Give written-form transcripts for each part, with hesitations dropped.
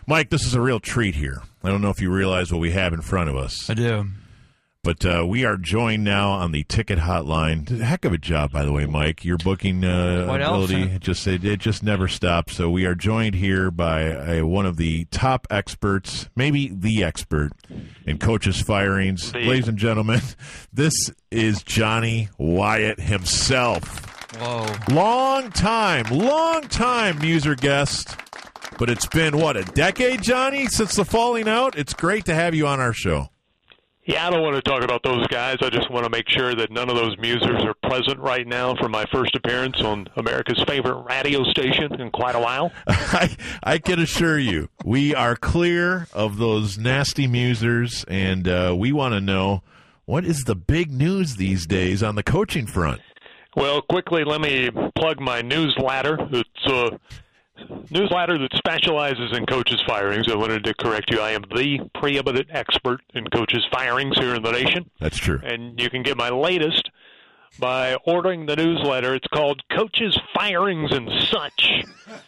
Mike, this is a real treat here. I don't know if you realize what we have in front of us. I do. But we are joined now on the ticket hotline. Heck of a job, by the way, Mike. Your booking ability, it just never stops. So we are joined here by one of the top experts, maybe the expert, in coaches' firings. Ladies and gentlemen, this is Johnny Wyatt himself. Whoa. Long time Muser guest. But it's been, a decade, Johnny, since the falling out? It's great to have you on our show. Yeah, I don't want to talk about those guys. I just want to make sure that none of those Musers are present right now for my first appearance on America's favorite radio station in quite a while. I can assure you, we are clear of those nasty Musers, and we want to know, what is the big news these days on the coaching front? Well, quickly, let me plug my newsletter. It's a newsletter that specializes in coaches' firings. I wanted to correct you. I am the preeminent expert in coaches' firings here in the nation. That's true. And you can get my latest by ordering the newsletter. It's called Coaches' Firings and Such.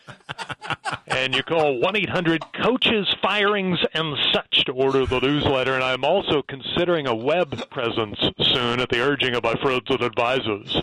And you call 1-800-COACHES FIRINGS and Such to order the newsletter. And I'm also considering a web presence soon at the urging of my friends and advisors.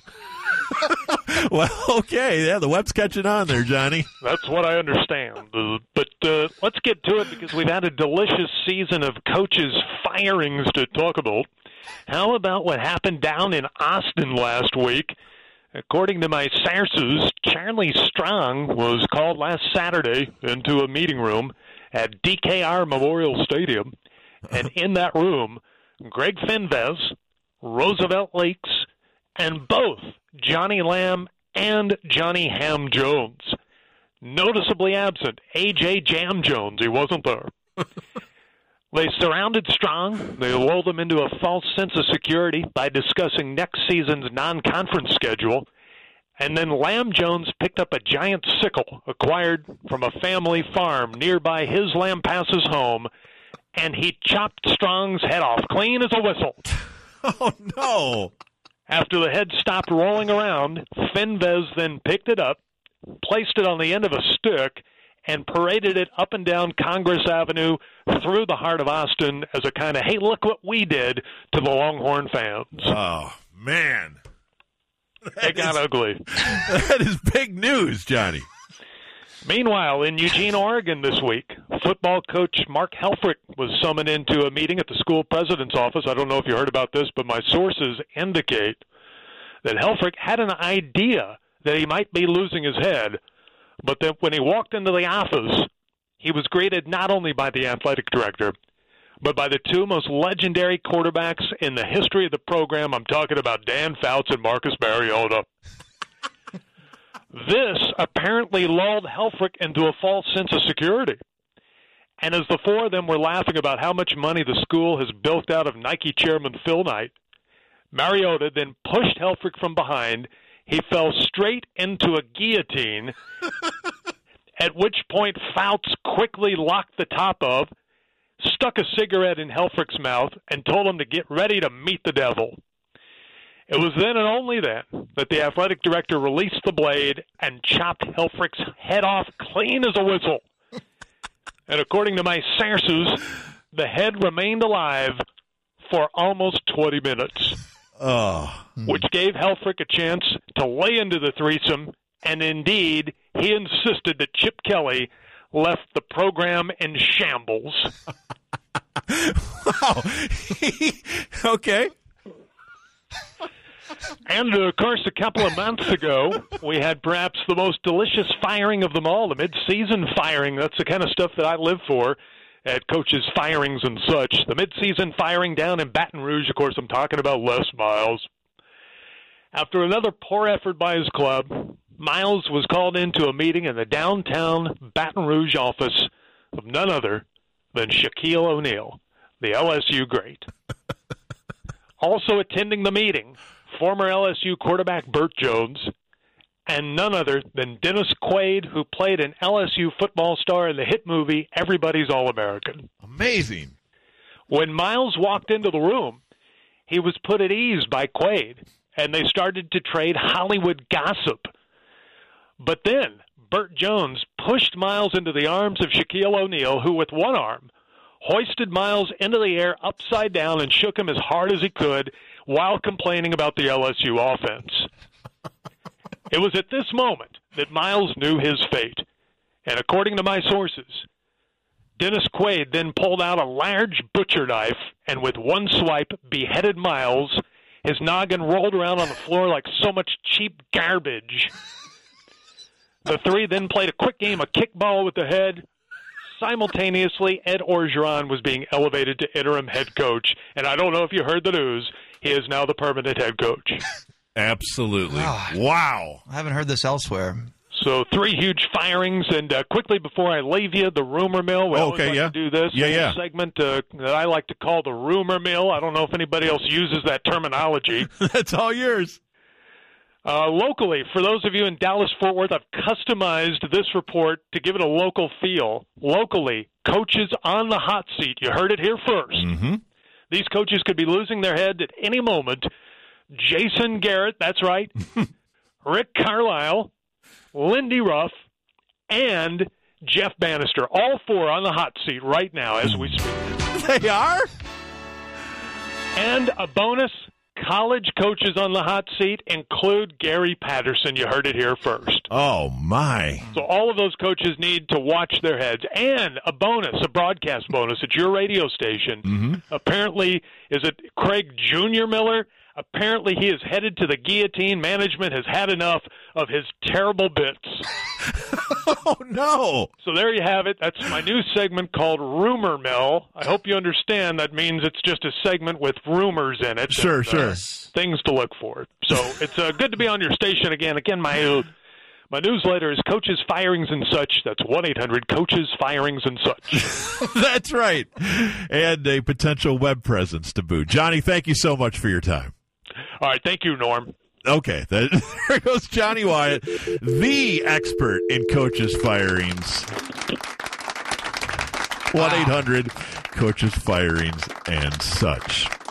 Well, okay. Yeah, the web's catching on there, Johnny. That's what I understand. But let's get to it because we've had a delicious season of coaches' firings to talk about. How about what happened down in Austin last week? According to my sources, Charlie Strong was called last Saturday into a meeting room at DKR Memorial Stadium. And in that room, Greg Finvez, Roosevelt Lakes, and both Johnny Lamb and Johnny Ham Jones. Noticeably absent, A.J. Jam Jones. He wasn't there. They surrounded Strong. They lulled him into a false sense of security by discussing next season's non-conference schedule. And then Lamb Jones picked up a giant sickle acquired from a family farm nearby his Lampasas home, and he chopped Strong's head off clean as a whistle. Oh, no. After the head stopped rolling around, Finvez then picked it up, placed it on the end of a stick, and paraded it up and down Congress Avenue through the heart of Austin as a kind of, hey, look what we did to the Longhorn fans. Oh, man. It got ugly. That is big news, Johnny. Meanwhile, in Eugene, Oregon this week, football coach Mark Helfrich was summoned into a meeting at the school president's office. I don't know if you heard about this, but my sources indicate that Helfrich had an idea that he might be losing his head, but that when he walked into the office, he was greeted not only by the athletic director, but by the two most legendary quarterbacks in the history of the program. I'm talking about Dan Fouts and Marcus Mariota. This apparently lulled Helfrich into a false sense of security. And as the four of them were laughing about how much money the school has bilked out of Nike chairman Phil Knight, Mariota then pushed Helfrich from behind. He fell straight into a guillotine, at which point Fouts quickly locked the top of, stuck a cigarette in Helfrich's mouth, and told him to get ready to meet the devil. It was then and only then that the athletic director released the blade and chopped Helfrich's head off clean as a whistle. And according to my sources, the head remained alive for almost 20 minutes. Which gave Helfrich a chance to lay into the threesome, and indeed, he insisted that Chip Kelly left the program in shambles. Wow. Okay. And, of course, a couple of months ago, we had perhaps the most delicious firing of them all, the mid-season firing. That's the kind of stuff that I live for at coaches' firings and such. The mid-season firing down in Baton Rouge, of course, I'm talking about Les Miles. After another poor effort by his club, Miles was called into a meeting in the downtown Baton Rouge office of none other than Shaquille O'Neal, the LSU great. Also attending the meeting, former LSU quarterback Burt Jones, and none other than Dennis Quaid, who played an LSU football star in the hit movie Everybody's All-American. Amazing. When Miles walked into the room, he was put at ease by Quaid, and they started to trade Hollywood gossip. But then Burt Jones pushed Miles into the arms of Shaquille O'Neal, who with one arm hoisted Miles into the air upside down and shook him as hard as he could while complaining about the LSU offense. It was at this moment that Miles knew his fate. And according to my sources, Dennis Quaid then pulled out a large butcher knife and with one swipe beheaded Miles. His noggin rolled around on the floor like so much cheap garbage. The three then played a quick game of kickball with the head. Simultaneously, Ed Orgeron was being elevated to interim head coach. And I don't know if you heard the news. He is now the permanent head coach. Absolutely. Wow. I haven't heard this elsewhere. So 3 huge firings. And quickly before I leave you, the rumor mill. We always like to do this segment that I like to call the rumor mill. I don't know if anybody else uses that terminology. That's all yours. Locally, for those of you in Dallas-Fort Worth, I've customized this report to give it a local feel. Locally, coaches on the hot seat. You heard it here first. Mm-hmm. These coaches could be losing their head at any moment. Jason Garrett, that's right, Rick Carlisle, Lindy Ruff, and Jeff Bannister. All 4 on the hot seat right now as we speak. They are? And a bonus, college coaches on the hot seat include Gary Patterson. You heard it here first. Oh, my. So all of those coaches need to watch their heads. And a bonus, a broadcast bonus at your radio station. Mm-hmm. Apparently, is it Craig Jr. Miller? Apparently, he is headed to the guillotine. Management has had enough of his terrible bits. Oh, no. So there you have it. That's my new segment called Rumor Mill. I hope you understand that means it's just a segment with rumors in it. Sure. Things to look for. So it's good to be on your station again. Again, my newsletter is Coaches, Firings, and Such. That's 1-800-COACHES, Firings, and Such. That's right. And a potential web presence to boot. Johnny, thank you so much for your time. All right. Thank you, Norm. Okay. There goes Johnny Wyatt, the expert in coaches' firings. 1-800-COACHES, Firings, and Such.